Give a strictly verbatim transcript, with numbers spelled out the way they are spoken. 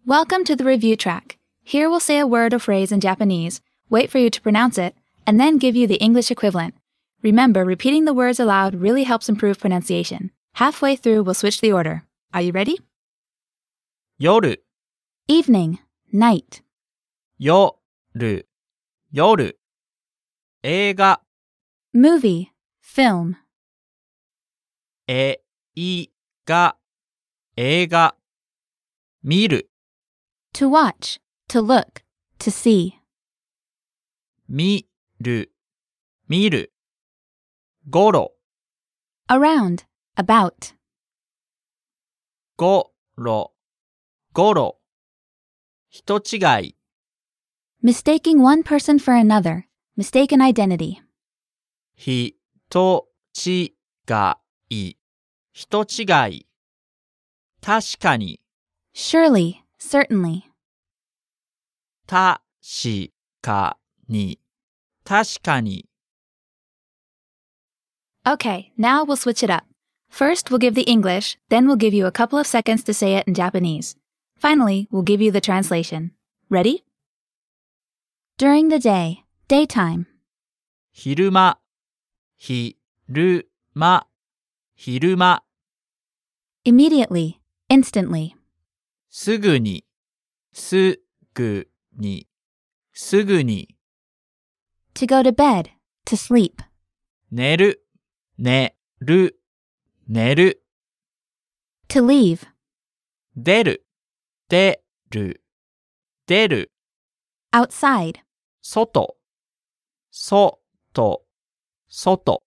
Welcome to the review track. Here we'll say a word or phrase in Japanese, wait for you to pronounce it, and then give you the English equivalent. Remember, repeating the words aloud really helps improve pronunciation. Halfway through, we'll switch the order. Are you ready? 夜 Evening, night. 夜夜映画 Movie, film. 映画映画見る To watch, to look, to see. 見る見るごろ Around, about. ごろごろ人違い Mistaking one person for another, mistaken identity. 人違い人違い確かに Surely, certainly. 確かに確かに Okay, now we'll switch it up. First, we'll give the English, then we'll give you a couple of seconds to say it in Japanese. Finally, we'll give you the translation. Ready? During the day, daytime. 昼間昼間昼間 Immediately, instantly. すぐにすぐにすぐに To go to bed, to sleep. 寝る寝る寝る To leave. 出る出る出る Outside. 外外外